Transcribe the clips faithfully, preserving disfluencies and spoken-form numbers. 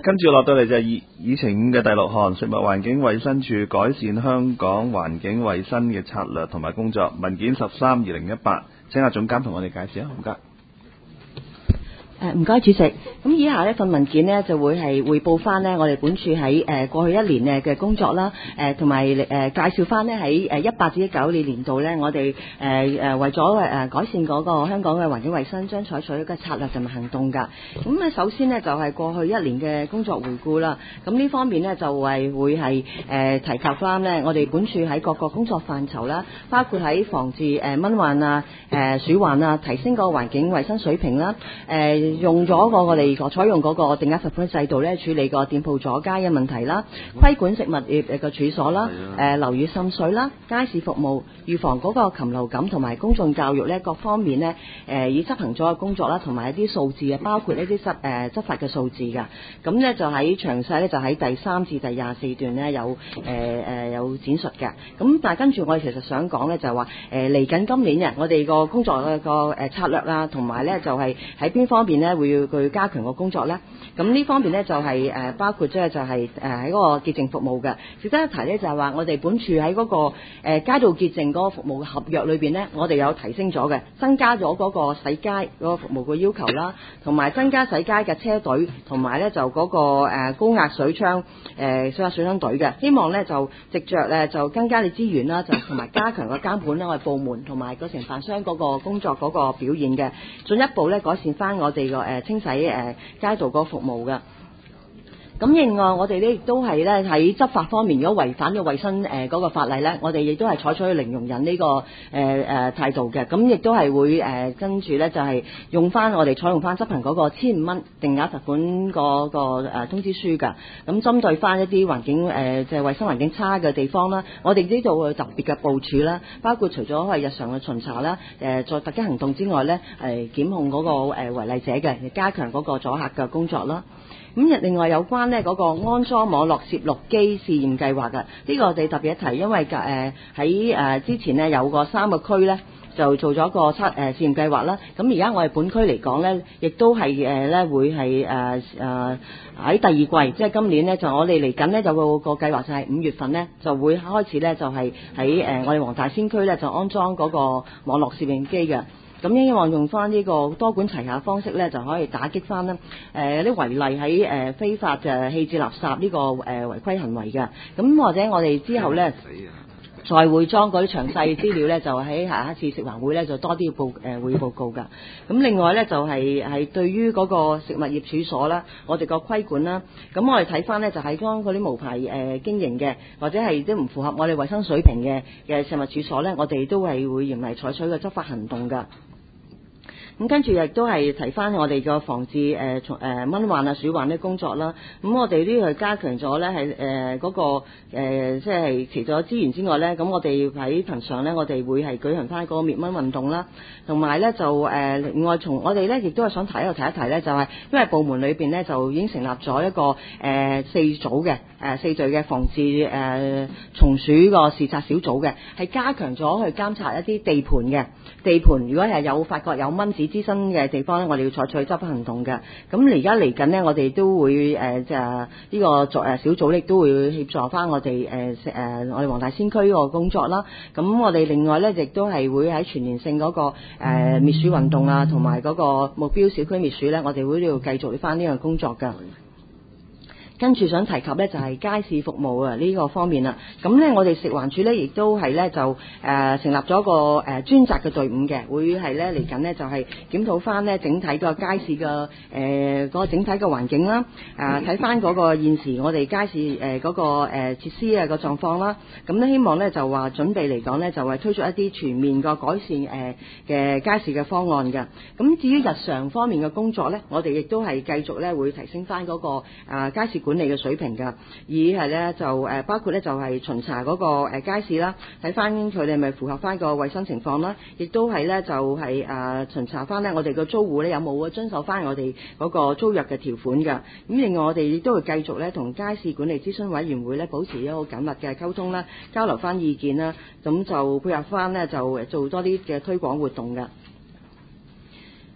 跟住落到嚟就係議議程五嘅第六項，食物環境衞生署改善香港環境衞生嘅策略同埋工作文件十三二零一八，請阿總監同我哋介紹啊，唔該。 誒唔該主席，咁以下呢份文件呢就會係匯報翻呢我哋本署喺誒過去一年嘅工作啦，誒同埋誒介紹翻呢喺誒一八至一九年年度呢，我哋誒誒為咗誒改善嗰個香港嘅環境衞生，將採取一個策略同埋行動㗎。咁咧首先呢，就係過去一年嘅工作回顧啦，咁呢方面呢，就係會係誒提及翻呢我哋本署喺各個工作範疇啦，包括喺防治誒蚊患啊、誒鼠患啊，提升個環境衞生水平啦，誒。用咗個我哋採用嗰個定額罰款制度咧，處理個店鋪阻街嘅問題啦，規管食物業嘅處所啦，誒樓宇滲水啦，街市服務，預防嗰個禽流感同埋公眾教育咧，各方面咧誒已執行咗嘅工作啦，同埋一啲數字啊，包括一啲執誒執法嘅數字㗎。咁咧就喺詳細咧就喺第三至第廿四段咧有誒誒、呃、有展述嘅。咁但係跟住我哋其實想講咧就係話誒嚟緊今年嘅我哋個工作嘅個誒策略啦，同埋咧就係喺邊方面咧會要佢加強個工作咧。咁呢方面咧就係誒包括即係就係誒喺嗰個潔淨服務嘅。值得一提咧就係話我哋本署喺嗰個誒街道潔淨嗰個服務嘅合約裏邊咧，我哋有提升咗嘅，增加咗嗰個洗街嗰個服務嘅要求啦，同埋增加洗街嘅車隊，同埋咧就嗰個誒高壓水槍誒水壓水槍隊嘅。希望咧就藉着咧就增加你資源啦，就同埋加強個監管啦，我哋部門同埋個承辦商嗰個工作嗰個表現嘅，進一步咧改善翻我哋個誒清洗誒街道嗰個服務嘅。咁另外我哋咧亦都係咧喺執法方面，如果違反咗衞生誒嗰個法例咧，我哋亦都係採取零容忍呢個誒誒態度嘅。咁亦都係會誒跟住咧就係用翻我哋採用翻執行嗰個千五蚊定額罰款嗰個誒通知書㗎。咁針對翻一啲環境誒即係衞生環境差嘅地方啦，我哋呢度會特別嘅部署啦，包括除咗係日常嘅巡查啦，誒在突擊行動之外咧，誒檢控嗰個誒違例者嘅，加強嗰個阻嚇嘅工作啦。咁另外有關呢嗰個安裝網絡攝錄機試驗計劃嘅，呢、這個我哋特別一提，因為誒喺誒之前呢，有個三個區呢就做咗個測誒試驗計劃啦。咁而家我哋本區嚟講呢，亦都係誒咧會係誒誒喺第二季，即係今年呢，就我哋嚟緊呢，就個個計劃就係五月份呢，就會開始呢，就係喺誒我哋黃大仙區呢，就安裝嗰個網絡攝影機嘅。咁希望用翻呢個多管齊下方式咧，就可以打擊翻咧誒啲違例喺誒非法就棄置垃圾呢個誒違規行為嘅。咁或者我哋之後咧，再會裝嗰啲詳細資料咧，就喺下一次食環會咧就多啲報誒會議報告㗎。咁另外咧就係係對於嗰個食物業處所啦，我哋個規管啦，咁我哋睇翻咧就係當嗰啲無牌誒經營嘅，或者係啲唔符合我哋衞生水平嘅嘅食物處所咧，我哋都係會嚴厲採取個執法行動㗎。咁跟住亦都係提翻我哋個防治誒從誒蚊患啊鼠患啲工作啦。咁我哋呢度加強咗咧係誒嗰個誒即係除咗資源之外咧，咁我哋喺平常咧，我哋會係舉行翻嗰個滅蚊運動啦。同埋咧就誒另外從我哋咧亦都係想提一提一提咧，就係因為部門裏邊咧就已經成立咗一個誒、呃、四組嘅誒四隊嘅防治誒蟲鼠個視察小組嘅，係加強咗去監察一啲地盤嘅地盤，如果係有發覺有蚊子滋生嘅地方咧，我哋要採取執法行動嘅。咁而家嚟緊呢，我哋都會誒就呢個作誒小組咧，都會協助翻我哋誒誒我哋黃大仙區個工作啦。咁我哋另外咧，亦都係會喺全年性嗰、那個誒、呃、滅鼠運動啊，同埋嗰個目標小區滅鼠咧，我哋會要繼續翻呢個工作㗎。跟住想提及咧就係街市服務啊呢個方面啦，咁咧我哋食環署咧亦都係咧就誒、呃、成立咗個誒、呃、專責嘅隊伍嘅，會係咧嚟緊呢就係檢討翻咧整體個街市嘅誒嗰個整體嘅環境啦，誒睇翻嗰個現時我哋街市誒嗰、呃那個誒、呃、設施啊個狀況啦，咁咧希望咧就話準備嚟講咧就係推出一啲全面個改善誒嘅、呃、街市嘅方案嘅。咁至於日常方面嘅工作咧，我哋亦都係繼續咧會提升翻、那、嗰個誒、呃、街市管理嘅水平㗎，而係咧就誒包括咧就係巡查嗰個誒街市啦，睇翻佢哋咪符合翻個衛生情況啦，亦都係咧就係誒巡查翻咧我哋個租戶咧有冇遵守翻我哋嗰個租約嘅條款㗎。咁另外我哋亦都會繼續咧同街市管理諮詢委員會咧保持一個緊密嘅溝通啦，交流翻意見啦，咁就配合翻咧就做多啲嘅推廣活動㗎。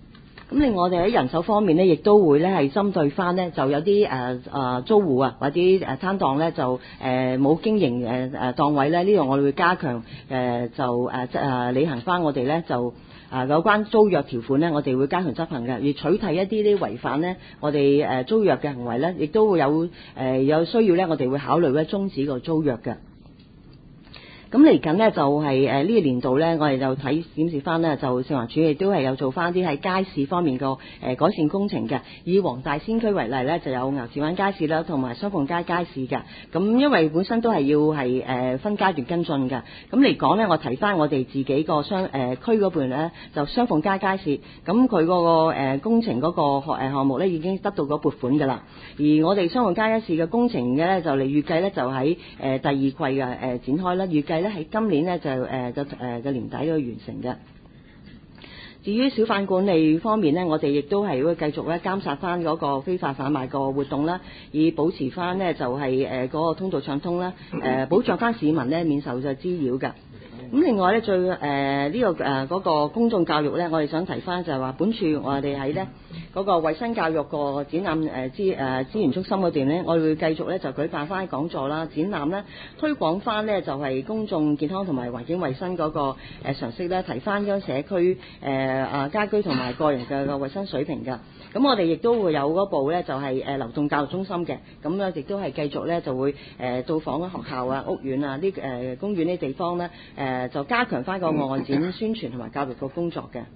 咁另外我哋喺人手方面呢，亦都會咧係針對翻呢，就有啲誒誒租戶啊，或者誒攤檔咧就誒冇經營誒誒檔位咧，呢度我哋會加強誒就誒即誒履行翻我哋咧就誒有關租約條款咧，我哋會加強執行嘅，而取締一啲啲違反呢，我哋誒租約嘅行為咧，亦都會有誒有需要咧，我哋會考慮咧終止個租約嘅。咁嚟緊呢，就係誒呢個年度呢，我哋就睇檢視翻呢，就食環署亦都係有做翻啲喺街市方面個誒改善工程嘅。以黃大仙區為例呢，就有牛池灣街市啦，同埋雙鳳街街市嘅。咁因為本身都係要係誒分階段跟進嘅。咁嚟講呢，我提翻我哋自己個雙誒區嗰邊呢，就雙鳳街街市。咁佢嗰個誒工程嗰個誒項目呢，已經得到咗撥款㗎啦。而我哋雙鳳街街市嘅工程嘅呢，就嚟預計呢，就喺誒第二季嘅誒展開啦，預計咧喺今年咧就誒嘅誒嘅年底都會完成嘅。至於小販管理方面呢，我哋亦都係會繼續咧監察翻嗰個非法販賣個活動啦，以保持翻呢就係誒嗰個通道暢通啦，誒保障翻市民呢免受就滋擾嘅。咁另外咧最誒呢、呃這個誒嗰、呃那個公眾教育咧，我哋想提翻就係話，本處我哋喺咧嗰個衞生教育個展覽誒資誒資源中心嗰段咧，我哋會繼續咧就舉辦翻講座啦、展覽啦，推廣翻咧就係、是、公眾健康同埋環境衞生嗰、那個誒、呃、常識咧，提翻咗社區誒啊家居同埋個人嘅個衞生水平㗎。咁我哋亦都會有嗰部咧就係、是、誒流動教育中心嘅，咁咧亦都係繼續咧就會誒、呃、到訪學校啊、屋苑啊、呢誒、呃、公園呢啲地方咧誒。呃就加強翻個案件宣傳同埋教育個工作嘅。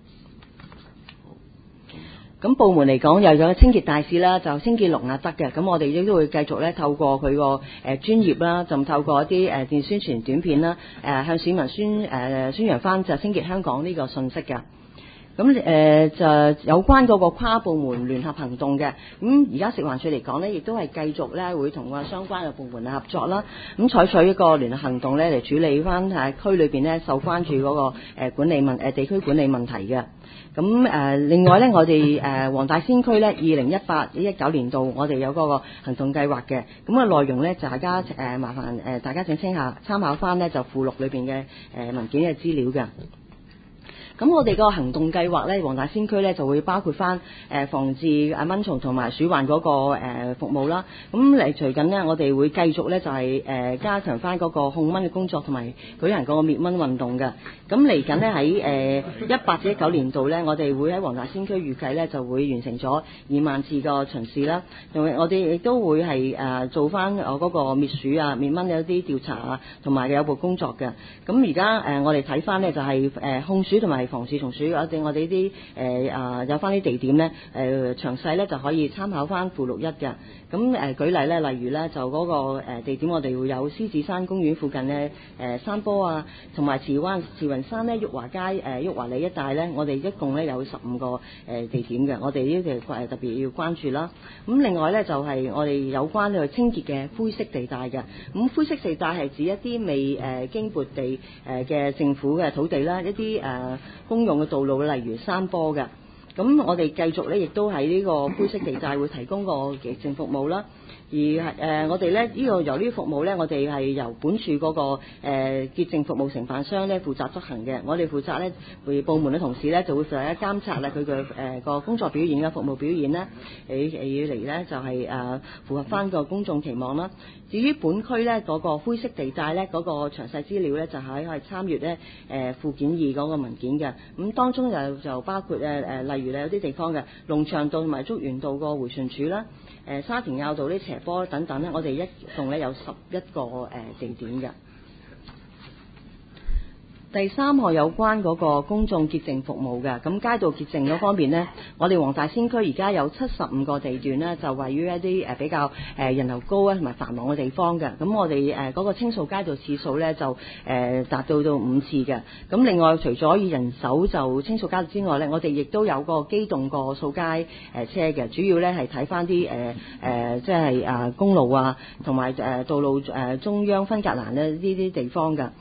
咁部門嚟講，又有清潔大使啦，就清潔龍亞德嘅。咁我哋亦都會繼續咧透過佢個誒專業啦，就透過一啲誒電宣傳短片啦，誒向市民宣誒宣揚翻就清潔香港呢個信息嘅。咁誒、呃、就有關嗰個跨部門聯合行動嘅，咁而家食環署嚟講呢，亦都係繼續咧會同個相關嘅部門合作啦，咁採取一個聯合行動咧嚟處理翻喺區裏邊呢受關注嗰個誒管理問誒地區管理問題嘅。咁誒、呃、另外呢，我哋誒黃大仙區呢，二零一八一九年度我哋有嗰個行動計劃嘅，咁嘅內容呢，就大家誒、呃、麻煩誒大家請聽下參考翻呢，就附錄裏邊嘅誒文件嘅資料嘅。咁我哋個行動計劃咧，黃大仙區咧就會包括翻誒防治誒蚊蟲同埋鼠患嗰個誒服務啦。咁嚟隨緊呢，我哋會繼續咧就係誒加強翻嗰個控蚊嘅工作，同埋舉行嗰個滅蚊運動嘅。咁嚟緊呢，喺誒一八至一九年度咧，我哋會喺黃大仙區預計咧就會完成咗二萬次個巡視啦。同埋我哋亦都會係誒做翻我嗰個滅鼠啊、滅蚊有啲調查啊，同埋有部工作嘅。咁而家誒我哋睇翻咧就係誒控鼠同埋防治蟲鼠，我哋我哋呢啲誒啊有翻啲地點咧，誒詳細咧就可以參考翻附錄一嘅。咁誒、呃、舉例咧，例如咧就嗰個誒地點，我哋會有獅子山公園附近咧誒、呃、山坡啊，同埋慈灣慈雲山咧玉華街誒玉華里一帶咧，我哋一共咧有十五個誒地點嘅，我哋呢啲誒特別要關注啦。咁另外咧就係、是、我哋有關呢個清潔嘅灰色地帶嘅。咁灰色地帶係指一啲未誒、呃、經撥地誒嘅政府嘅土地啦，一啲誒、呃、公用嘅道路，例如山坡嘅。咁我哋繼續咧，亦都喺呢個灰色地帶會提供個潔淨服務啦。而係誒、呃，我哋咧呢、呢個由呢個服務咧，我哋係由本處嗰、嗰個誒潔淨服務承辦商咧負責執行嘅。我哋負責咧，為部門嘅同事咧就會負責監察啦佢嘅誒個工作表現嘅服務表現咧，誒誒以嚟咧就係、是、誒、呃、符合翻個公眾期望啦。至於本區咧嗰、嗰個灰色地帶咧嗰、嗰個詳細資料咧，就喺可以參閱咧誒附件二嗰個文件嘅。咁當中就就包括誒誒、呃，例如咧有啲地方嘅龍翔道同埋竹園道個迴旋處啦。誒、呃、沙田坳道啲斜坡等等咧，我哋一共咧有十一個誒、呃、地點嘅。第三項有關嗰個公眾潔淨服務嘅，咁街道潔淨嗰方面呢，我哋黃大仙區而家有七十五個地段呢，就位於一啲誒比較誒人流高啊同埋繁忙嘅地方嘅。咁我哋誒嗰個清掃街道次數呢，就誒達到到五次嘅。咁另外除咗以人手就清掃街道之外呢，我哋亦都有個機動個掃街誒車嘅，主要呢係睇翻啲誒誒即係誒公路啊同埋誒道路誒中央分隔欄呢呢啲地方嘅。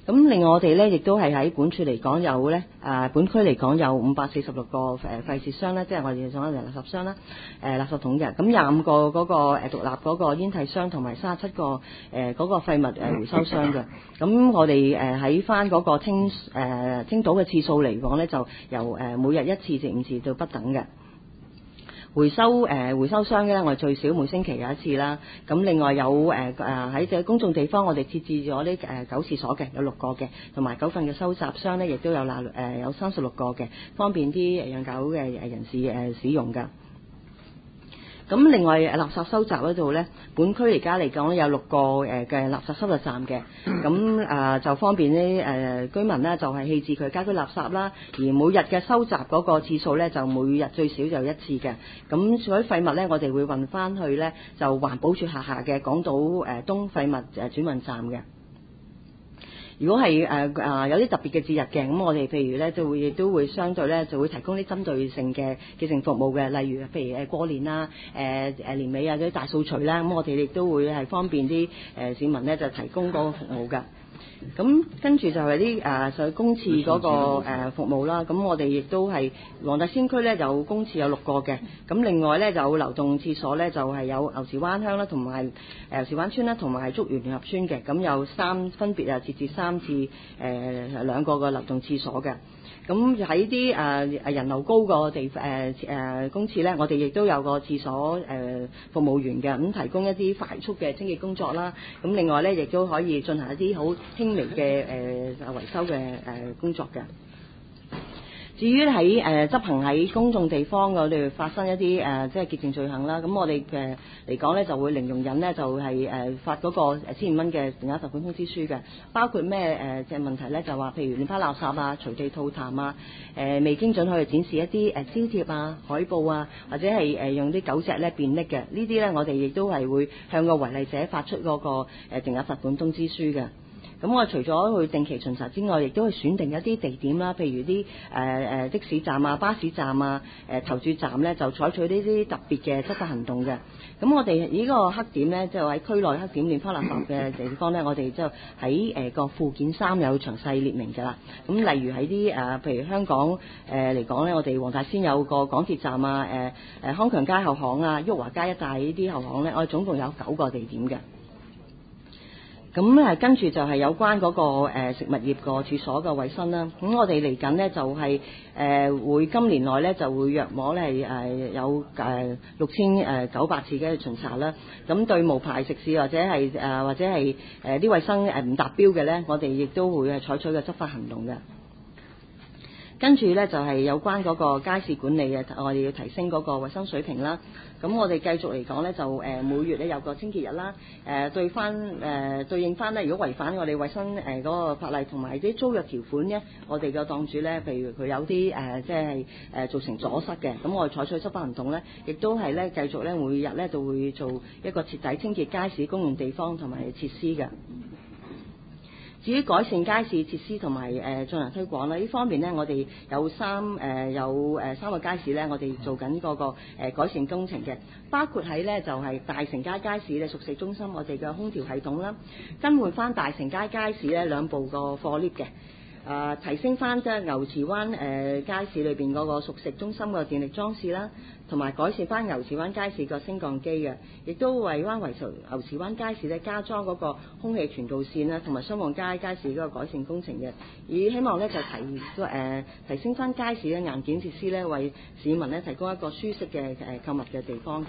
咁另外我哋咧亦都係喺本處嚟講有咧，誒本區嚟講有五百四十六個誒廢設箱咧，即係我哋講嘅垃圾箱啦，誒垃圾桶嘅。咁廿五個嗰個誒獨立嗰個煙蒂箱同埋三十七個誒嗰個廢物誒回收箱嘅。咁我哋誒喺翻嗰個清誒清倒嘅次數嚟講咧，就由誒每日一次至五次到不等嘅。回收誒、呃、回收箱咧，我哋最少每星期有一次啦。咁另外有誒誒喺隻公眾地方，我哋設置咗呢誒狗廁所嘅，有六個嘅，同埋狗糞嘅收集箱咧，亦都有嗱誒、呃、有三十六個嘅，方便啲養狗嘅誒人士誒、呃、使用㗎。咁另外垃圾收集嗰度咧，本區而家嚟講咧有六個誒嘅垃圾收集站嘅，咁啊、呃、就方便啲誒、呃、居民咧就係棄置佢家居垃圾啦，而每日嘅收集嗰個次數咧就每日最少就一次嘅，咁所有廢物咧我哋會運翻去咧就環保署轄下嘅港島誒東廢物誒轉運站嘅。如果係誒誒有啲特別嘅節日嘅，咁我哋譬如咧就會亦都會相對咧就會提供啲針對性嘅潔淨服務嘅，例如譬如誒過年啊、誒誒年尾啊嗰啲大掃除啦，咁我哋亦都會係方便啲誒市民咧就提供嗰個服務㗎。咁跟住就係啲誒上公廁嗰個誒服務啦，咁我哋亦都係黃大仙區咧有公廁有六個嘅，咁另外咧有流動廁所咧就係有牛池灣鄉啦，同埋牛池灣村啦，同埋竹園聯合村嘅，咁有三分別啊設置三次誒兩個嘅流動廁所嘅。咁喺啲誒誒人流高個地誒誒公廁咧，我哋亦都有個廁所誒、呃、服務員嘅，咁提供一啲快速嘅清潔工作啦。咁另外咧，亦都可以進行一啲好輕微嘅誒、呃、維修嘅誒、呃、工作嘅。至於喺誒執行喺公眾地方我哋發生一啲誒、呃、即係潔淨罪行啦，咁我哋誒嚟講咧就會零容忍咧，就係、是、誒、呃、發嗰個誒千五蚊嘅定額罰款通知書嘅，包括咩誒嘅問題咧，就話譬如亂拋垃圾啊、隨地吐痰啊、誒、呃、未經准許去展示一啲誒招貼啊、海報啊，或者係誒、呃、用啲狗隻咧便溺嘅，呢啲咧我哋亦都係會向個違例者發出嗰個誒定額罰款通知書嘅。咁我除咗去定期巡查之外，亦都去選定一啲地點啦，譬如啲誒誒的士站啊、巴士站啊、誒、呃、投注站咧，就採取呢啲特別嘅執法行動嘅。咁我哋呢個黑點咧，即係喺區內黑點亂拋垃圾嘅地方咧，我哋就喺誒個附件三有詳細列明㗎啦。咁例如喺啲誒，譬如香港誒嚟講咧，我哋黃大仙有個港鐵站啊、誒、呃、誒康強街後巷啊、裕華街一帶呢啲後巷咧，我哋總共有九個地點嘅。咁誒跟住就係有關嗰個誒食物業個處所嘅衞生啦。咁我哋嚟緊呢，就係誒會今年內咧就會約摸咧係誒有誒六千誒九百次嘅巡查啦。咁對無牌食肆或者係誒或者係誒啲衞生誒唔達標嘅咧，我哋亦都會係採取嘅執法行動嘅。跟住咧就係有關嗰個街市管理嘅，我哋要提升嗰個衞生水平啦。咁我哋繼續嚟講咧，就誒每月咧有個清潔日啦。誒對翻誒對應翻咧，如果違反我哋衞生誒嗰個法例同埋啲租約條款咧，我哋嘅檔主咧，譬如佢有啲誒即係誒造成阻塞嘅，咁我哋採取執法行動咧，亦都係咧繼續咧每日咧就會做一個徹底清潔街市公用地方同埋設施嘅。至於改善街市設施同埋誒進行推廣咧，呢方面呢，我哋有三誒、呃、有誒三個街市呢，我哋做緊嗰個誒改善工程嘅，包括喺呢就係、是、大成街街市嘅熟食中心，我哋嘅空調系統啦，更換翻大成街街市呢兩部個貨 lift 嘅。誒、呃、提升翻即係牛池灣誒、呃、街市裏邊嗰個熟食中心嘅電力裝置啦，同埋改善翻牛池灣街市個升降機嘅，亦都為灣圍牛池灣街市咧加裝嗰個空氣傳導線啦，同埋雙旺街街市嗰個改善工程嘅，以希望咧就提誒、呃、提升翻街市嘅硬件設施咧，為市民咧提供一個舒適嘅誒購物嘅地方嘅。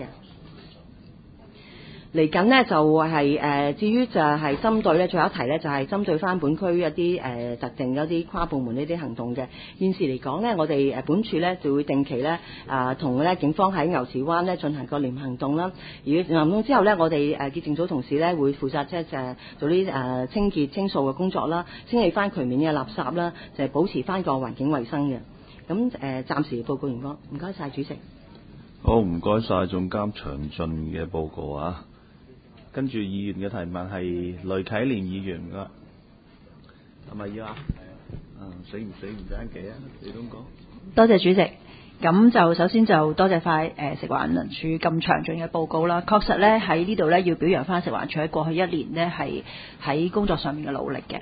嚟緊呢，就係、是、誒、呃，至於就係針對咧，最後一提咧就係、是、針對翻本區一啲誒、呃、特定一啲跨部門呢啲行動嘅。現時嚟講呢，我哋誒本處咧就會定期咧啊同咧警方喺牛池灣咧進行個聯行動啦。而聯行動之後咧，我哋誒潔淨組同事咧會負責即係誒做啲誒清潔清掃嘅工作啦，清理翻渠面嘅垃圾啦，就係、是、保持翻個環境衛生嘅。咁誒、呃、暫時報告完畢，唔該晒主席。 好，唔該晒總監詳盡嘅報告啊！跟住議員嘅提問係雷啟蓮議員㗎，係咪要啊？嗯，死唔死唔爭幾啊？你都講。 多謝主席。咁就首先就多謝快誒食環署咁詳盡嘅報告啦。確實咧喺呢度咧要表揚翻食環署喺過去一年呢係喺工作上面嘅努力嘅。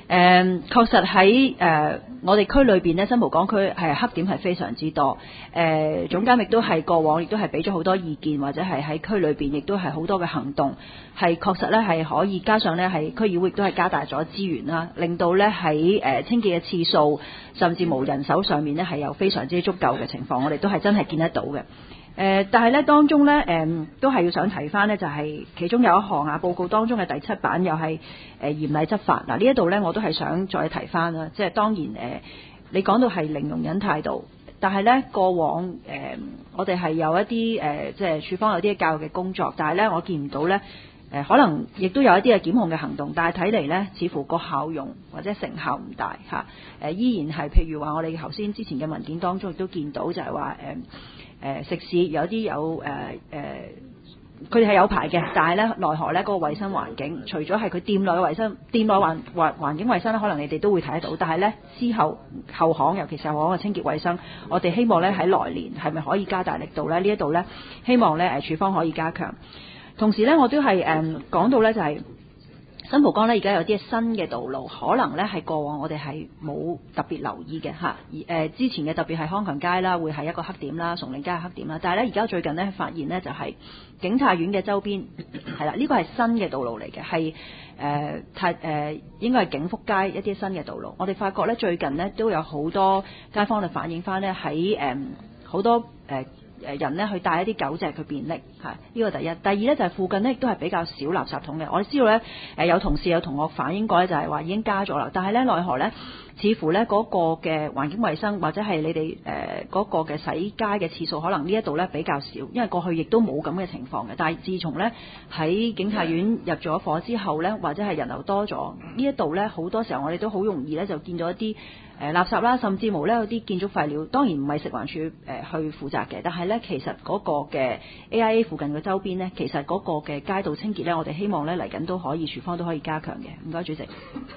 誒確實喺誒、呃、我哋區裏邊咧，新蒲崗區係黑點係非常之多。誒、呃、總監亦都係過往亦都係俾咗好多意見，或者係喺區裏邊亦都係好多嘅行動，係確實咧係可以加上咧係區議會亦都係加大咗資源啦，令到咧喺誒清潔嘅次數甚至無人手上面咧係有非常之足夠嘅情況，我哋都係真係見得到嘅。誒、呃，但係咧，當中咧，誒、呃，都係要想提翻呢，就係、是、其中有一項啊，報告當中嘅第七版又係誒、呃、嚴厲執法。嗱、呃，呢一度咧，我都係想再提翻啦，即係當然誒、呃，你講到係零容忍態度，但係咧過往誒、呃，我哋係有一啲誒、呃，即係處方有啲教育嘅工作，但係咧我見唔到咧，誒、呃，可能亦都有一啲嘅檢控嘅行動，但係睇嚟咧，似乎個效用或者成效唔大嚇。誒、呃，依然係譬如話我哋頭先之前嘅文件當中亦都見到就係話誒。呃誒、呃、食肆有啲有誒誒，佢哋係有牌嘅，但係咧奈何咧嗰個衞生環境，除咗係佢店內嘅衞生，店內環環環境衞生咧，可能你哋都會睇得到，但係咧之後後巷，尤其是後巷嘅清潔衞生，我哋希望咧喺來年係咪可以加大力度咧？呢一度咧希望咧誒處方可以加強，同時咧我都係誒講到咧就係、是。新蒲崗咧而家有啲新嘅道路，可能咧係過往我哋係冇特別留意嘅嚇。而誒、呃、之前嘅特別係康強街啦，會係一個黑點啦，崇領街係黑點啦。但係咧而家最近咧發現咧就係、是、景泰苑嘅周邊係啦，呢、這個係新嘅道路嚟嘅，係誒太誒應該係景福街一啲新嘅道路。我哋發覺咧最近咧都有好多街坊嚟反映翻咧喺誒好多誒。呃誒人咧去帶一啲狗隻去便溺，係呢個第一。第二咧就係、是、附近咧亦都係比較少垃圾桶嘅。我哋知道咧誒有同事有同學反映過咧，就係話已經加咗啦。但係咧奈何咧，似乎咧嗰個嘅環境衛生或者係你哋誒嗰個嘅洗街嘅次數，可能呢一度咧比較少，因為過去亦都冇咁嘅情況嘅。但係自從咧喺景泰苑入咗伙之後咧，或者係人流多咗，呢一度咧好多時候我哋都好容易咧就見到一啲。誒、呃、垃圾啦，甚至無咧有啲建築廢料，當然唔係食環署誒、呃、去負責嘅，但係咧其實嗰個嘅 A I A 附近嘅周邊咧，其實嗰個嘅街道清潔咧，我哋希望咧嚟緊都可以，署方都可以加強嘅。唔該，主席。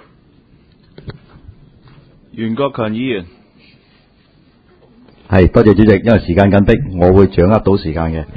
袁國強議員， 係多謝主席，因為時間緊迫，我會掌握到時間嘅。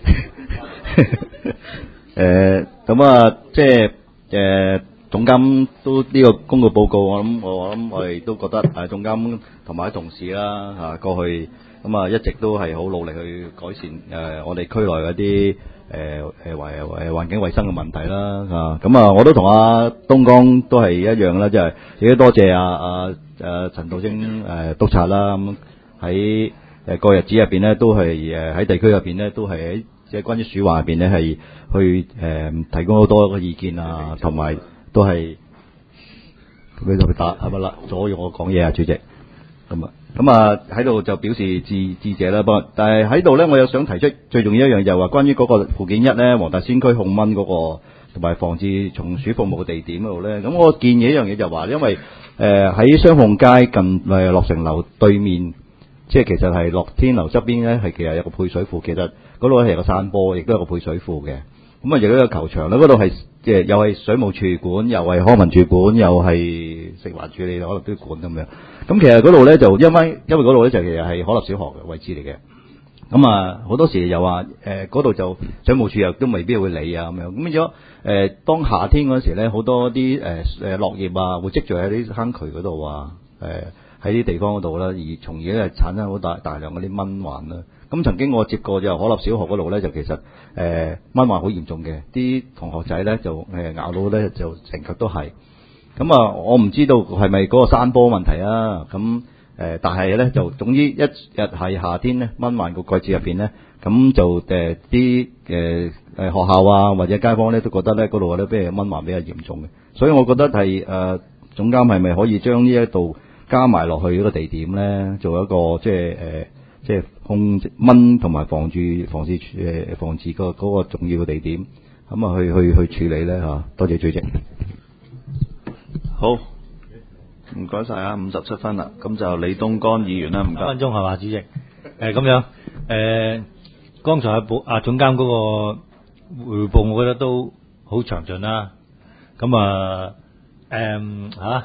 誒咁啊，即係誒。總監都呢個公告報告，我諗我諗我哋都覺得誒總監同埋啲同事啦嚇過去咁啊一直都係好努力去改善誒、呃、我哋區內嗰啲誒誒環誒環境衞生嘅問題啦嚇。咁啊我都同阿東江都係一樣啦，即係亦都多謝阿阿誒陳道清誒督察啦。咁喺誒個日子入邊咧，都係誒喺地區入邊咧，都係喺即係關於鼠患入邊咧，係去誒、呃、提供好多個意見啊，同埋。都係佢就打係咪啦？阻住我講嘢啊，主席。咁啊，咁啊喺度就表示致致謝啦。不過，但係喺度咧，我又想提出最重要一樣就係話，關於嗰個附件一咧，黃大仙區控蚊嗰、那個同埋防治蟲鼠服務嘅地點嗰度咧，咁我建議一樣嘢就係話，因為誒喺雙鳳街近誒樂成樓對面，即係其實係樂天樓側邊咧，係其實有個配水庫，其實嗰度係有個山坡，亦都有個配水庫嘅。咁啊，亦都有球場啦，嗰度係即係又係水務處管，又係康文署管，又係食環署，你可能都要管咁樣。咁其實嗰度咧就因為因為嗰度咧就其實係可立小學嘅位置嚟嘅。咁啊好多時又話誒嗰度就水務署又都未必會理啊咁樣。咁變咗誒當夏天嗰時咧，好多啲誒誒落葉啊會積聚喺啲坑渠嗰度啊，誒喺啲地方嗰度啦，而從而咧產生好大大量嗰啲蚊患啦。咁曾經我接過就可立小學嗰度咧，就其實誒、呃、蚊患好嚴重嘅，啲同學仔咧就誒、呃、咬到咧就成腳都係。咁啊，我唔知道係咪嗰個山坡問題啊？咁誒、呃，但係咧就總之一日係夏天咧，蚊患個季節入邊咧，咁就誒啲誒誒學校啊或者街坊咧都覺得咧嗰度咧比較蚊患比較嚴重嘅，所以我覺得係誒、呃、總監係咪可以將呢一度加埋落去嗰個地點咧，做一個即係誒。呃即係控制蚊同埋防住防治誒防治個嗰個重要嘅地點，咁啊去去去處理咧嚇。多謝主席。 好，唔該晒啊，五十七分啦，咁就李東江議員啦，唔該。 分鐘係嘛，主席？誒、呃、咁樣誒、呃，剛才阿保阿總監嗰個匯報，我覺得都好詳盡啦。咁啊誒嚇。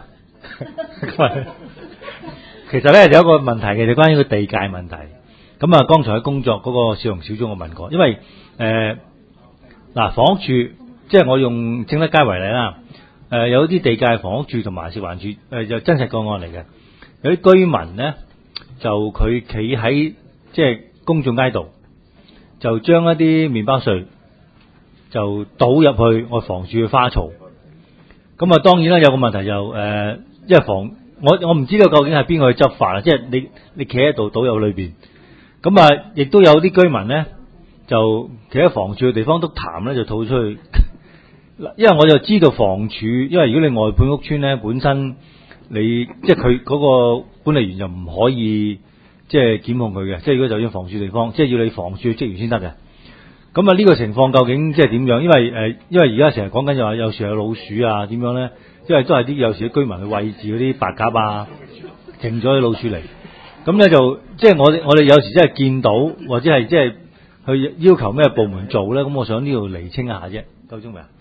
其實咧有一個問題嘅，就關於個地界問題。咁啊，剛才喺工作嗰個少龍小組我問過，因為誒嗱房屋處，即係我用正德街為例啦。 呃、有啲地界房屋處同埋食環署誒就真實個案嚟嘅，有啲居民咧就佢企喺即係公眾街道，就將一啲麵包碎就倒入去我房署嘅花槽。咁啊，當然啦，有個問題就誒、呃，因為房我我唔知道究竟係邊個去執法啦，即係你你企喺度倒入裏邊，咁啊，亦都有啲居民咧就企喺房署嘅地方督痰咧，就吐出去。因為我就知道房署，因為如果你外判屋邨咧，本身你即係佢嗰個管理員就唔可以即係檢控佢嘅，即係如果就算房署地方，即係要你房署職員先得嘅。咁啊，呢個情況究竟即係點樣？因為誒、呃，因為而家成日講緊就話有時有老鼠啊，點樣咧？因為都係啲有時啲居民去餵飼嗰啲白鴿啊，停咗啲老鼠嚟。咁咧就即係我哋我哋有時真係見到或者係即係去要求咩部門做咧？咁我想呢度釐清一下啫。夠鐘未啊？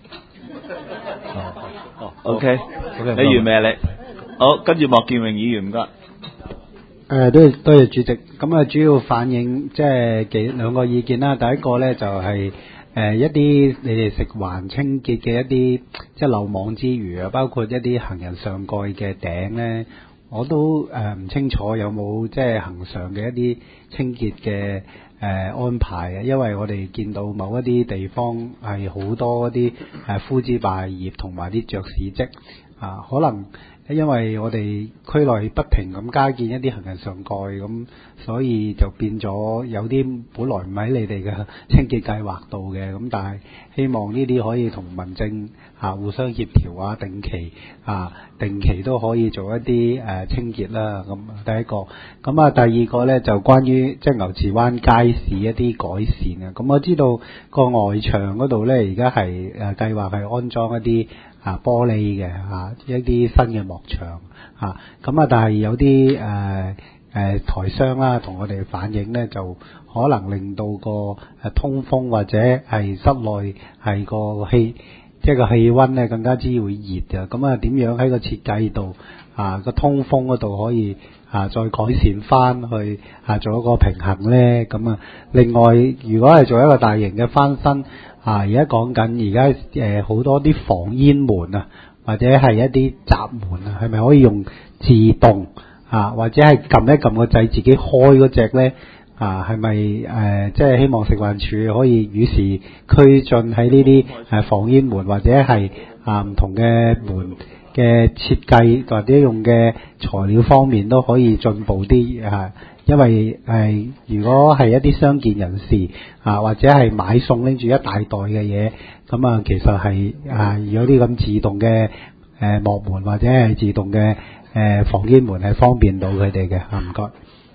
哦 ，OK，你完未啊？你好，跟住莫建榮議員唔該。 誒，多謝多謝主席。咁啊，主要反映即係幾兩個意見啦。第一個咧就係、是、誒、呃、一啲你哋食環清潔嘅一啲即係漏網之魚啊，包括一啲行人上蓋嘅頂咧，我都誒唔、呃、清楚有冇即係恆常嘅一啲清潔嘅誒、呃、安排嘅，因為我哋見到某一啲地方係好多啲誒枯枝敗葉同埋啲雀屎跡啊，可能。因為我哋區內不停咁加建一啲行人上蓋，咁所以就變咗有啲本來唔喺你哋嘅清潔計劃度嘅，咁但係希望呢啲可以同民政啊互相協調啊，定期啊定期都可以做一啲誒、呃、清潔啦。咁第一個，咁啊第二個咧就關於即係牛池灣街市一啲改善啊。咁我知道個外牆嗰度咧而家係誒計劃係安裝一啲。啊玻璃嘅啊一啲新嘅幕牆啊，咁啊但係有啲誒誒台商啦同我哋反映咧，就可能令到個誒通風或者係室內係個氣即係個氣溫咧更加之會熱啊，咁啊點樣喺個設計度啊個通風嗰度可以啊再改善翻去啊做一個平衡咧？咁啊另外如果係做一個大型嘅翻新。啊！而家講緊，而家誒好多啲防煙門啊，或者係一啲閘門啊，係咪可以用自動啊，或者係撳一撳個掣自己開嗰隻咧？啊，係咪誒即係希望食環署可以與時俱進喺呢啲誒防煙門或者係啊唔同嘅門嘅設計或者用嘅材料方面都可以進步啲啊！因為誒、呃，如果係一啲傷健人士啊，或者係買餸拎住一大袋嘅嘢，咁啊，其實係啊，有啲咁自動嘅誒幕門或者係自動嘅誒、呃、防煙門係方便到佢哋嘅啊，唔該。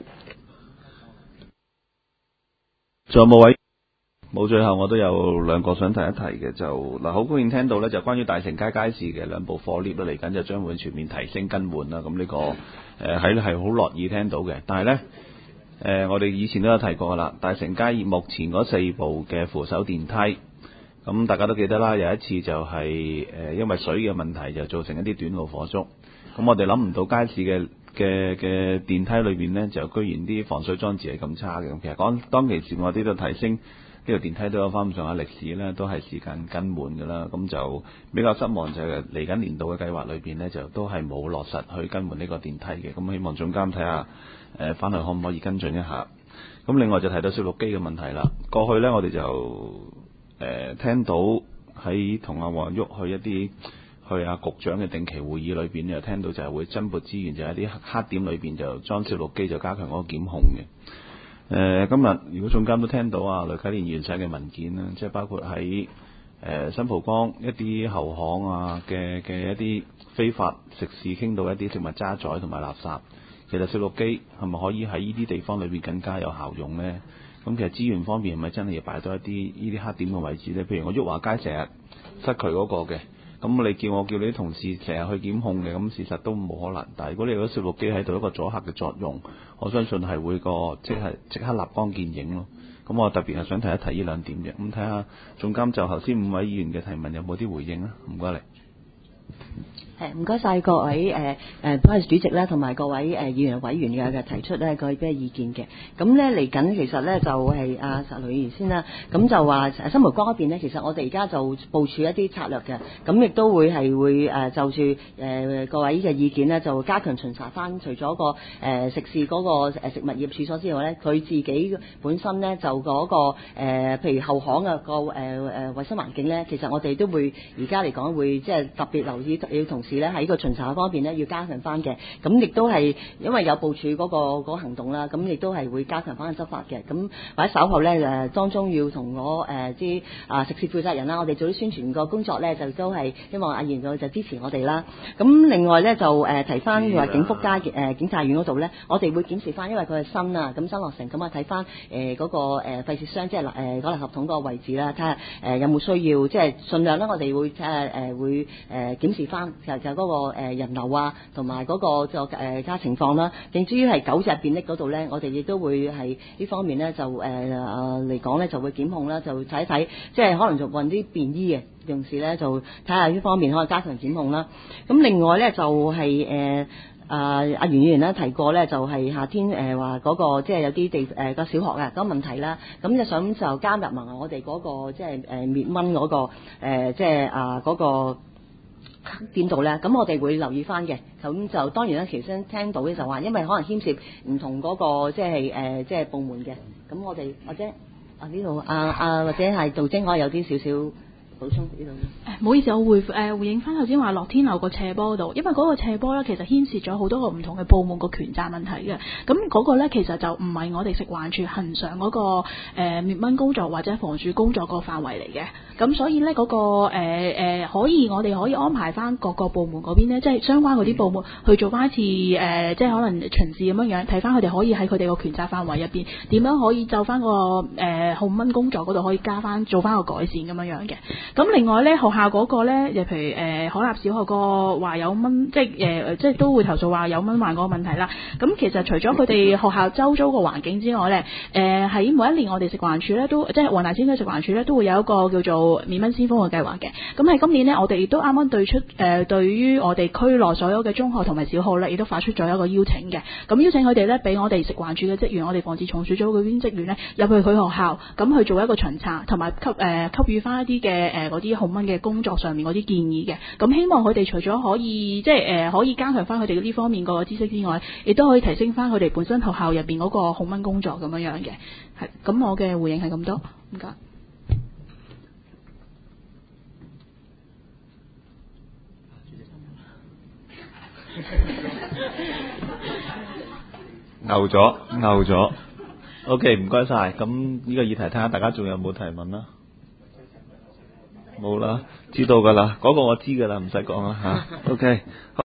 仲有冇位？冇，最後我都有兩個想提一提嘅，就嗱好高興聽到咧，就關於大成街街市嘅兩部貨 lift 嚟緊就將會全面提升更換啦。咁呢、這個誒喺係好樂意聽到嘅，但係咧誒我哋以前都有提過啦，大成街目前嗰四部嘅扶手電梯，咁大家都記得啦，有一次就係、是、誒、呃、因為水嘅問題就造成一啲短路火燭，咁我哋諗唔到街市嘅嘅嘅電梯裏邊咧就居然啲防水裝置係咁差嘅。咁其實講當其時我哋都提升。呢條電梯都有翻咁上下歷史咧，都係時間更換㗎啦。咁就比較失望就係嚟緊年度嘅計劃裏邊咧，就都係冇落實去更換呢個電梯嘅。咁希望總監睇下誒翻去可唔可以跟進一下。咁另外就提到攝錄機嘅問題啦。過去咧我哋就誒、呃、聽到喺同阿黃旭去一啲去阿局長嘅定期會議裏邊，又聽到就係會增撥資源，就喺啲黑點裏邊就裝攝錄機，就加強嗰個檢控嘅。誒、呃、今日如果總監都聽到啊，雷啟蓮完晒嘅文件啦，即係包括喺誒、呃、新蒲崗一啲後巷啊嘅嘅一啲非法食肆傾到一啲食物渣滓同埋垃圾，其實攝錄機係咪可以喺呢啲地方裏邊更加有效用呢？咁其實資源方面係咪真係要擺多一啲呢啲黑點嘅位置呢？譬如我旭華街成日塞渠嗰個嘅。咁你叫我叫你啲同事成日去檢控嘅，咁事實都冇可能。但係如果你有攝錄機喺度一個阻嚇嘅作用，我相信係會個即係即刻立竿見影咯。咁我特別係想提一提呢兩點嘅。咁睇下總監就頭先五位議員嘅提問有冇啲回應啊？唔該你。 誒唔該晒各位誒誒多謝主席啦，同埋各位誒議員委員嘅嘅提出咧個啲意見嘅。咁咧嚟緊其實咧就係阿石女議員先啦，咁就話誒新蒲崗嗰邊咧，其實我哋而家就部署一啲策略嘅，咁亦都會係會誒就住誒各位嘅意見咧，就加強巡查翻，除咗個誒食肆嗰個誒食物業處所之外咧，佢自己本身咧就嗰個誒譬如後巷嘅個誒誒衞生環境咧，其實我哋都會而家嚟講會即係特別留意要同時咧喺個巡查方面咧要加強翻嘅，咁亦都係因為有部署嗰個嗰個行動啦，咁亦都係會加強翻執法嘅，咁或者稍後咧誒當中要同我誒啲啊食肆負責人啦，我哋做啲宣傳個工作咧，就都係希望阿賢就就支持我哋啦。咁另外咧就誒提翻話景福街誒警察院嗰度咧，我哋會檢視翻，因為佢係新啊，咁新落成，咁啊睇翻誒嗰個誒廢鐵箱即係誒嗰個垃圾桶嗰個位置啦，睇下誒有冇需要，即係盡量咧，我哋會睇下誒會誒檢視翻就就嗰個誒人流啊，同埋嗰個就誒家情況啦。甚至於係狗隻便溺嗰度咧，我哋亦都會係呢方面咧就誒誒嚟講咧就會檢控啦，就睇一睇，即係可能就運啲便衣嘅用事咧，就睇下呢方面可以加強檢控啦。咁另外咧就係誒啊阿袁議員咧提過咧，就係夏天誒話嗰個即係有啲地誒個小學啊嗰個問題啦，咁就想就加入埋我哋嗰個即係誒滅蚊嗰個誒即係啊嗰個點度咧，咁我哋會留意翻嘅。咁就當然啦，其實聽到嘅就話，因為可能牽涉唔同嗰個即係誒即係部門嘅，咁我哋或者啊呢度啊啊或者係道精可以有啲少少補充呢度。 誒，唔好意思，我回誒、呃、回應翻頭先話樂天樓個斜坡度，因為嗰個斜坡咧其實牽涉咗好多個唔同嘅部門個權責問題嘅。咁嗰個咧其實就唔係我哋食環署恆常嗰、那個誒、呃、滅蚊工作或者防鼠工作個範圍嚟嘅。咁所以咧嗰、那個誒、呃、可以我哋可以安排翻各個部門嗰邊咧，即係相關嗰啲部門去做翻一次誒、呃，即係可能巡視咁樣樣，睇翻佢哋可以喺佢哋個權責範圍入邊點樣可以就翻個誒控蚊工作嗰度可以加翻做翻個改善咁樣樣嘅。咁另外咧，學校嗰個咧，就譬如誒、呃、海立小學個話有蚊，即係誒、呃、即係都會投訴話有蚊患嗰個問題啦。咁其實除咗佢哋學校周遭個環境之外咧，誒、呃、喺每一年我哋食環署咧都即係黃大仙區食環署咧都會有一個叫做滅蚊先鋒嘅計劃嘅。咁喺今年咧，我哋亦都啱啱對出誒、呃、對於我哋區內所有嘅中學同埋小學咧，亦都發出咗一個邀請嘅。咁邀請佢哋咧，俾我哋食環署嘅職員，我哋防治蟲鼠組嗰邊職員咧入去佢學校，咁去做一個巡查，同埋給誒、呃、給予翻一啲嘅誒嗰啲控蚊嘅工作上面嗰啲建議嘅。咁希望佢哋除咗可以即係誒、呃、可以加強翻佢哋呢方面個知識之外，亦都可以提升翻佢哋本身學校入邊嗰個控蚊工作咁樣樣嘅。係咁，我嘅回應係咁多，唔該。 牛咗，牛咗。OK， 唔該晒。咁呢個議題睇下大家仲有冇提問啦？冇啦，知道㗎啦，嗰、嗰個我知㗎啦，唔使講啦嚇。OK。